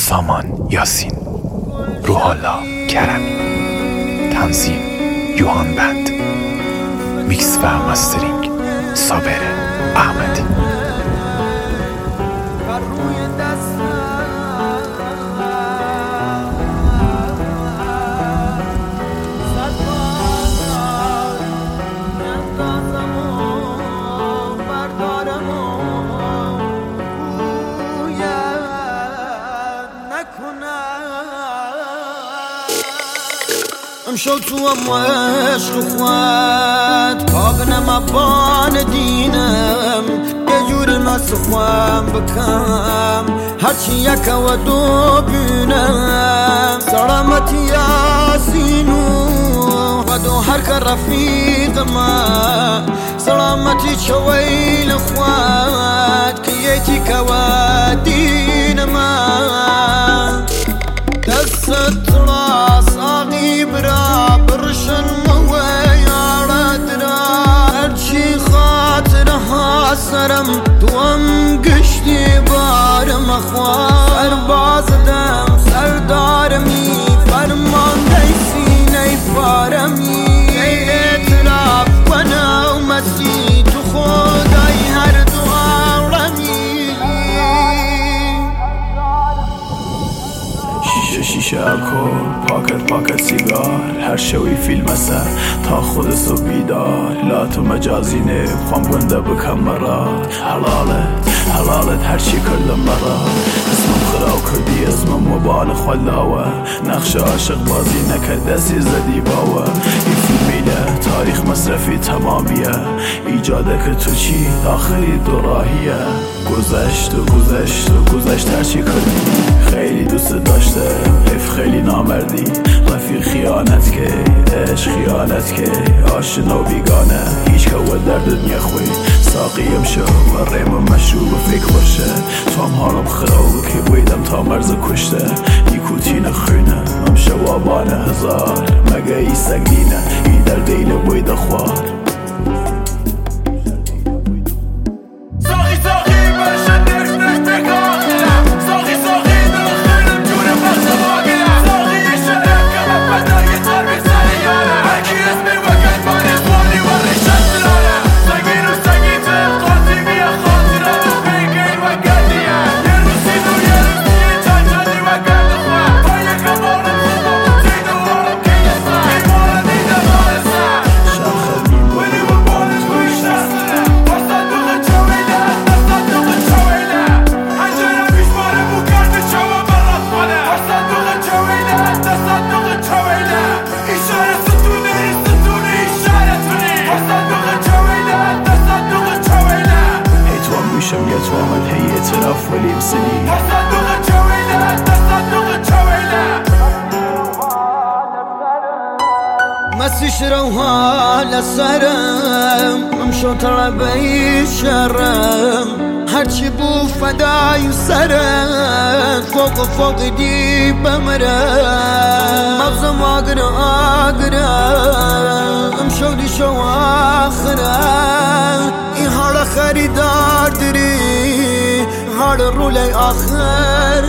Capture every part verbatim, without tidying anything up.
سامان یاسین، روحالله کرمی، تنظیم یوهان بند، میکس و مسترینگ صابر احمدی. امشو تو هم عشق خواد کابنم ابان دینم یه جور مست خوام بکم هرچی یک و دو بینم سلامتی یاسینو و دو هر که رفیق ما سلامتی چویل خواد که یتی که و دین ما دست راس آقی برا برشن مویارد را هرچی خاطرها سرم توام گشتی بارم اخوان سرباز دم سردارمی فرمانده سینه فارمی اعتراف کنه و مسیح تو خدای هر دو عالمی شیشه الکل پاکت پاکت سیگار هر شوی فیلم است تا خود سو بیدار لا تو مجازی نه خام گنده بکم مرا حلالت حلالت هر چی کل مرا اسمم خراو کردی اسمم مبال خلاوه نقش عاشق بازی نکرد دستی زدی باوه این فیلمیله تاریخ مصرفی تمامیه ایجاده که تو چی آخری دو راهیه گذشت و گذشت و گذشت هر چی کردی خیلی دوست داشته حیف خیلی نامردی رفیق خیانت که عشق خیانت که آشنا و بیگانه هیچ که و در دنیا خوی ساقیم شو و ریم مشروب و فکر باشه تو هم حالم خراب که بویدم تا مرز کشته ای کوتین خونه هم شوابان هزار مگه ای سگ دینه ای در دیل بوید خوار شم یه توامد هی اعتراف ولی بسنی تصدق جویله تصدق جویله مسیش روها لسرم امشو طلبی شرم هرچی بو فدای سرم فوق فوق دی بمرم مغزم آگر آگرم امشو دی شو آخرم این حال خریدار دری حال رولی آخر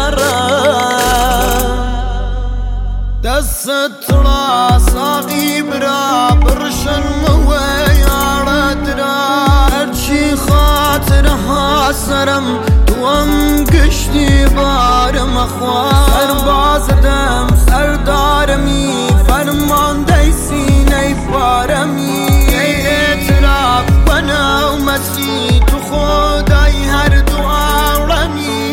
شرم دست راس آقی برا برشن مویارد را هرچی خاطرها سرم توام گشتی بارم اخوان سرباز دم سردارمی فرمانده سینه فارمی اعتراف کنه و مسیح تو خدای هر دو عالمی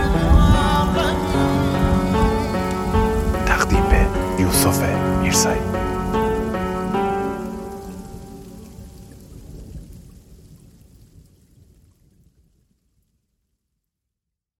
تقدیم به یوسف میرزایی.